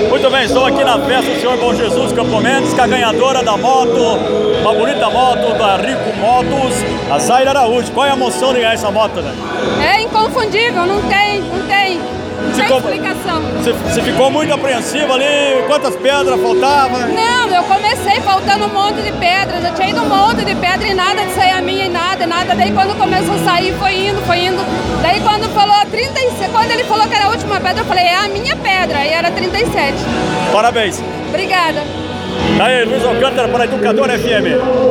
Muito bem, estou aqui na festa do Senhor Bom Jesus Campo Mendes, com a ganhadora da moto, uma bonita moto da Rico Motos, a Zaira Araújo. Qual é a emoção de ganhar essa moto, né? É inconfundível, não tem explicação. Você ficou muito apreensiva ali? Quantas pedras faltavam? Não, eu comecei faltando um monte de pedras, eu tinha ido um monte de pedra e nada de sair a minha e nada. Daí quando começou a sair, foi indo. Daí quando ele falou que era a última pedra, eu falei, é a minha pedra, e era 37. Parabéns. Obrigada. Aí, Luiz Alcântara para Educador FM.